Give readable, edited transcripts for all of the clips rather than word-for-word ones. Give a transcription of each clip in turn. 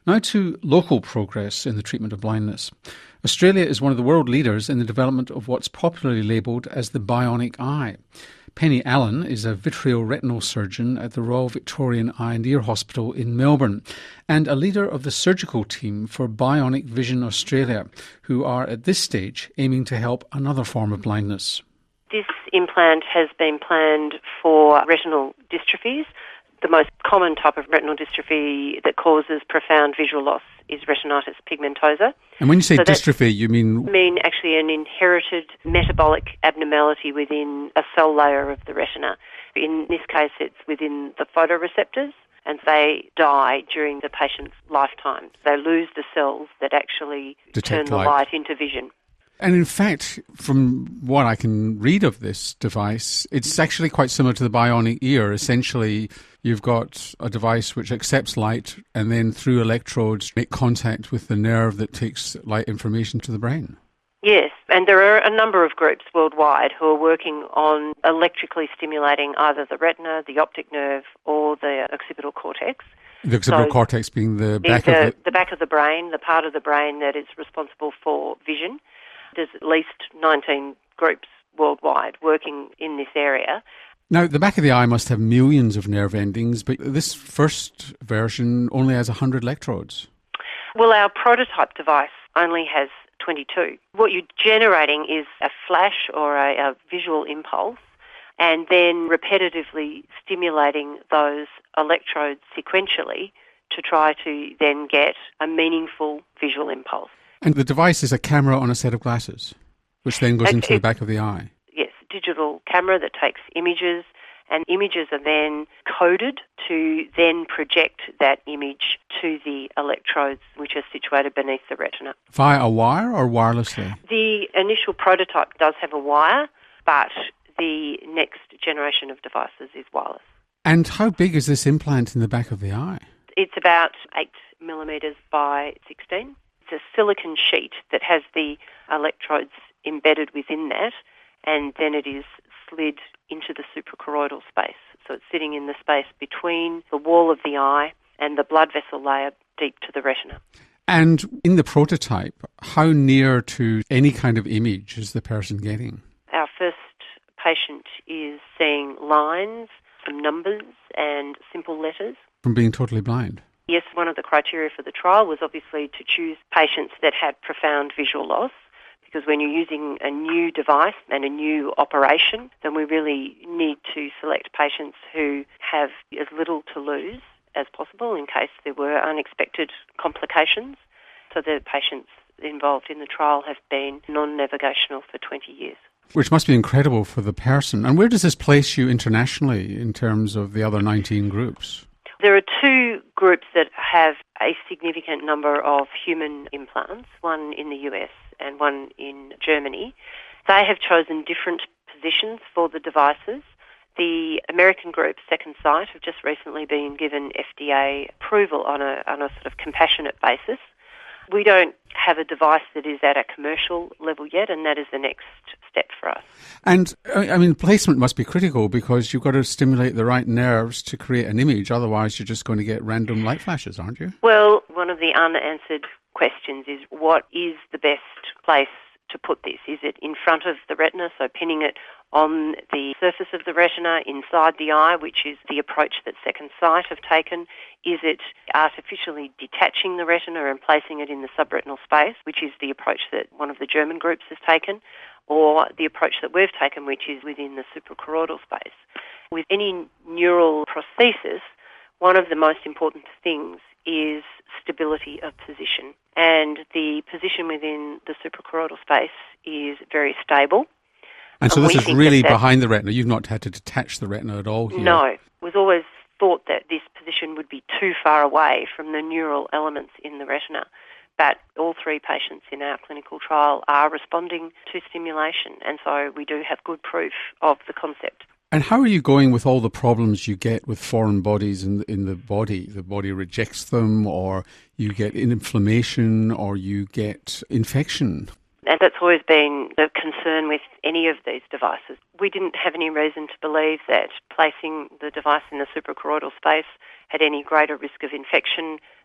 Now to local progress in the treatment of blindness. Australia is one of the world leaders in the development of what's popularly labelled as the bionic eye. Penny Allen is a vitreoretinal surgeon at the Royal Victorian Eye and Ear Hospital in Melbourne and a leader of the surgical team for Bionic Vision Australia, who are at this stage aiming to help another form of blindness. This implant has been planned for retinal dystrophies. The most common type of retinal dystrophy that causes profound visual loss is retinitis pigmentosa. And when you say dystrophy, you mean? I mean actually an inherited metabolic abnormality within a cell layer of the retina. In this case, it's within the photoreceptors, and they die during the patient's lifetime. They lose the cells that actually turn the light into vision. And in fact, from what I can read of this device, it's actually quite similar to the bionic ear. Essentially, you've got a device which accepts light and then through electrodes make contact with the nerve that takes light information to the brain. Yes, and there are a number of groups worldwide who are working on electrically stimulating either the retina, the optic nerve, or the occipital cortex. The occipital cortex being the back the back of the brain, the part of the brain that is responsible for vision. There's at least 19 groups worldwide working in this area. Now, the back of the eye must have millions of nerve endings, but this first version only has 100 electrodes. Well, our prototype device only has 22. What you're generating is a flash or a visual impulse, and then repetitively stimulating those electrodes sequentially to try to then get a meaningful visual impulse. And the device is a camera on a set of glasses, which then goes into the back of the eye. Yes, digital camera that takes images, and images are then coded to then project that image to the electrodes which are situated beneath the retina. Via a wire or wirelessly? The initial prototype does have a wire, but the next generation of devices is wireless. And how big is this implant in the back of the eye? It's about 8 millimetres by 16. It's a silicon sheet that has the electrodes embedded within that, and then it is slid into the suprachoroidal space. So it's sitting in the space between the wall of the eye and the blood vessel layer deep to the retina. And in the prototype, how near to any kind of image is the person getting? Our first patient is seeing lines, some numbers and simple letters. From being totally blind? Yes, one of the criteria for the trial was obviously to choose patients that had profound visual loss, because when you're using a new device and a new operation, then we really need to select patients who have as little to lose as possible in case there were unexpected complications. So the patients involved in the trial have been non-navigational for 20 years. Which must be incredible for the person. And where does this place you internationally in terms of the other 19 groups? There are two groups that have a significant number of human implants, one in the US and one in Germany. They have chosen different positions for the devices. The American group, Second Sight, have just recently been given FDA approval on a sort of compassionate basis. We don't have a device that is at a commercial level yet, and that is the next step for us. And, I mean, placement must be critical because you've got to stimulate the right nerves to create an image. Otherwise, you're just going to get random light flashes, aren't you? Well, one of the unanswered questions is what is the best place to put this? Is it in front of the retina, so pinning it on the surface of the retina inside the eye, which is the approach that Second Sight have taken? Is it artificially detaching the retina and placing it in the subretinal space, which is the approach that one of the German groups has taken, or the approach that we've taken, which is within the suprachoroidal space? With any neural prosthesis, one of the most important things is stability of position. And the position within the suprachoroidal space is very stable. And so this is really behind the retina. You've not had to detach the retina at all here. No. It was always thought that this position would be too far away from the neural elements in the retina. But all three patients in our clinical trial are responding to stimulation, and so we do have good proof of the concept. And how are you going with all the problems you get with foreign bodies in the body? The body rejects them, or you get inflammation, or you get infection. And that's always been the concern with any of these devices. We didn't have any reason to believe that placing the device in the suprachoroidal space had any greater risk of infection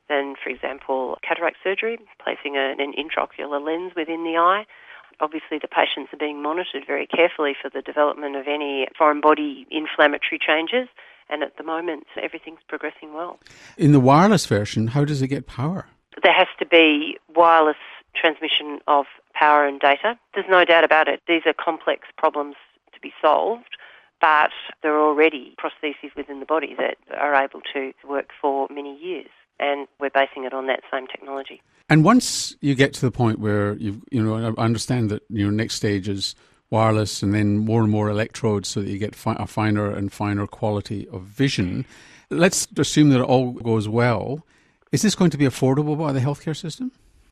than, for example, cataract surgery, placing an intraocular lens within the eye. Obviously, the patients are being monitored very carefully for the development of any foreign body inflammatory changes, and at the moment, everything's progressing well. In the wireless version, how does it get power? There has to be wireless transmission of power and data. There's no doubt about it. These are complex problems to be solved, but there are already prostheses within the body that are able to work for many years, and we're basing it on that same technology. And once you get to the point where I understand that your next stage is wireless and then more and more electrodes so that you get a finer and finer quality of vision. Let's assume that it all goes well. Is this going to be affordable by the healthcare system?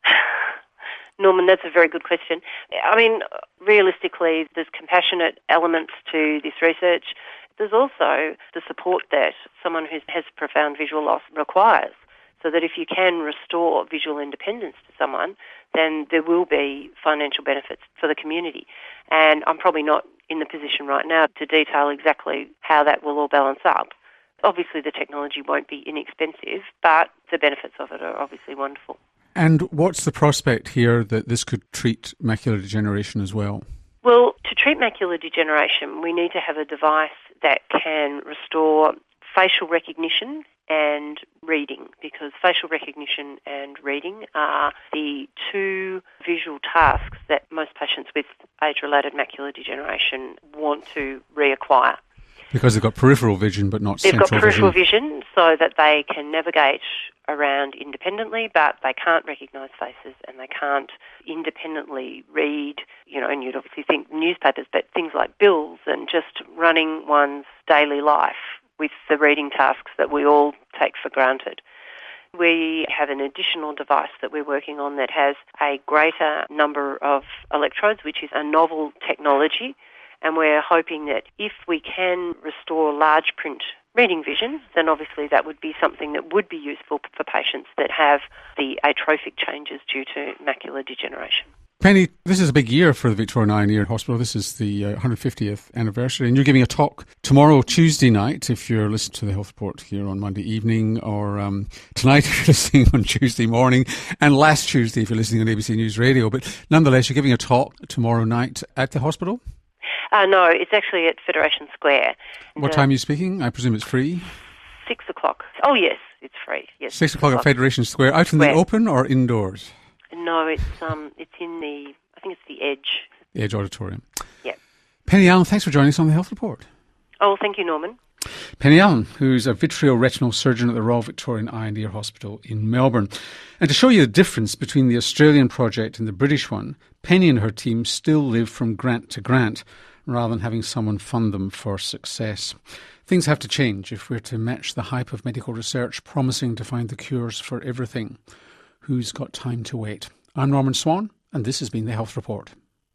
Norman, that's a very good question. I mean, realistically, there's compassionate elements to this research. There's also the support that someone who has profound visual loss requires. So that if you can restore visual independence to someone, then there will be financial benefits for the community. And I'm probably not in the position right now to detail exactly how that will all balance up. Obviously, the technology won't be inexpensive, but the benefits of it are obviously wonderful. And what's the prospect here that this could treat macular degeneration as well? Well, to treat macular degeneration, we need to have a device that can restore facial recognition and reading, because facial recognition and reading are the two visual tasks that most patients with age-related macular degeneration want to reacquire. Because they've got peripheral vision but not central vision. They've got peripheral vision so that they can navigate around independently, but they can't recognise faces and they can't independently read, and you'd obviously think newspapers, but things like bills and just running one's daily life with the reading tasks that we all take for granted. We have an additional device that we're working on that has a greater number of electrodes, which is a novel technology, and we're hoping that if we can restore large print reading vision, then obviously that would be something that would be useful for patients that have the atrophic changes due to macular degeneration. Penny, this is a big year for the Victorian Eye and Ear Hospital. This is the 150th anniversary, and you're giving a talk tomorrow, Tuesday night, if you're listening to the Health Report here on Monday evening, or tonight if you're listening on Tuesday morning, and last Tuesday if you're listening on ABC News Radio. But nonetheless, you're giving a talk tomorrow night at the hospital? No, it's actually at Federation Square. What time are you speaking? I presume it's free? 6 o'clock. Oh, yes, it's free. Yes, 6 o'clock at Federation Square. Out in the open or indoors? No, it's in the, I think it's the Edge. The Edge Auditorium. Yeah. Penny Allen, thanks for joining us on the Health Report. Oh, thank you, Norman. Penny Allen, who's a vitreoretinal surgeon at the Royal Victorian Eye and Ear Hospital in Melbourne. And to show you the difference between the Australian project and the British one, Penny and her team still live from grant to grant, rather than having someone fund them for success. Things have to change if we're to match the hype of medical research promising to find the cures for everything. Who's got time to wait? I'm Norman Swan, and this has been the Health Report.